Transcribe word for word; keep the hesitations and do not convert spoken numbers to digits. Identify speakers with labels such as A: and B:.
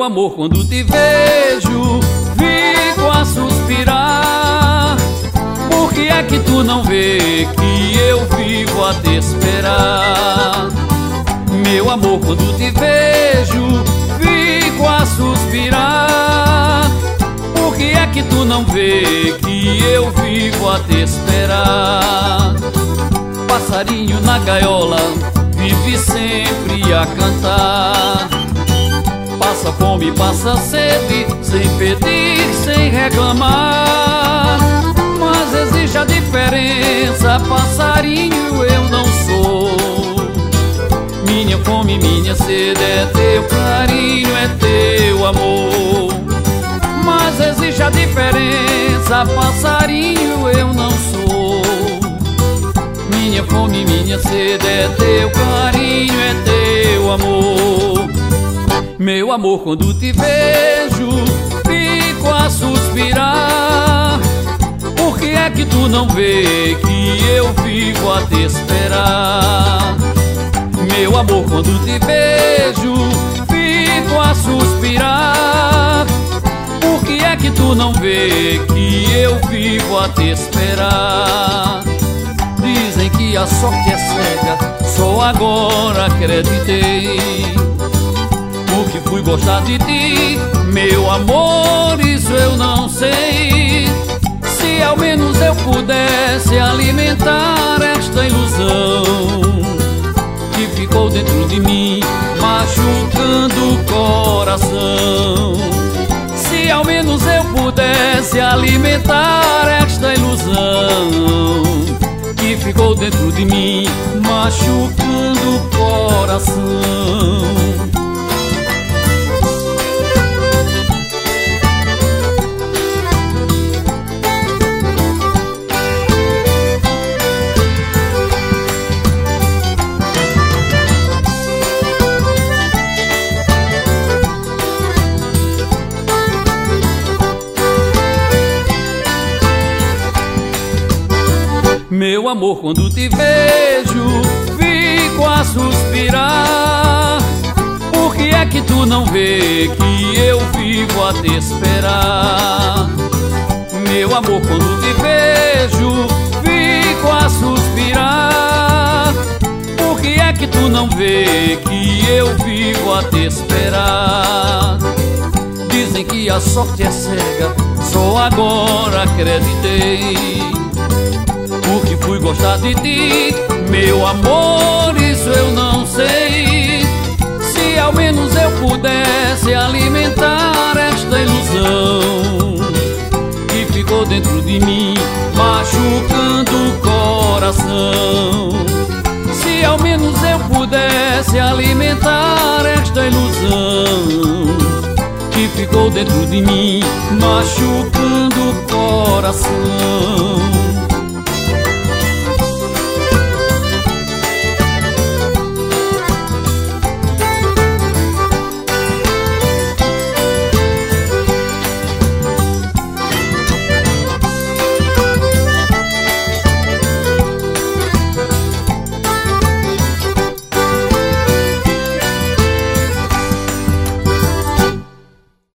A: amor, quando te vejo, fico a suspirar. Por que é que tu não vê que eu vivo a te esperar? Meu amor, quando te vejo, fico a suspirar. Por que é que tu não vê que eu vivo a te esperar? Passarinho na gaiola vive sempre a cantar. Passa fome, passa sede, sem pedir, sem reclamar. Mas existe a diferença, passarinho eu não sou. Minha fome, minha sede é teu carinho, é teu amor. Mas existe a diferença, passarinho eu não sou. Minha fome, minha sede é teu carinho, é teu amor. Meu amor, quando te vejo, fico a suspirar. Por que é que tu não vê que eu vivo a te esperar? Meu amor, quando te vejo, fico a suspirar. Por que é que tu não vê que eu vivo a te esperar? Dizem que a sorte é cega, só agora acreditei. Porque fui gostar de ti, meu amor, isso eu não sei. Se ao menos eu pudesse alimentar esta ilusão que ficou dentro de mim, machucando o coração. Se ao menos eu pudesse alimentar esta ilusão que ficou dentro de mim, machucando o coração. Meu amor, quando te vejo, fico a suspirar. Por que é que tu não vê que eu vivo a te esperar? Meu amor, quando te vejo, fico a suspirar. Por que é que tu não vê que eu vivo a te esperar? Dizem que a sorte é cega, só agora acreditei. Porque fui gostar de ti, meu amor, isso eu não sei. Se ao menos eu pudesse alimentar esta ilusão que ficou dentro de mim, machucando o coração. Se ao menos eu pudesse alimentar esta ilusão que ficou dentro de mim, machucando o coração.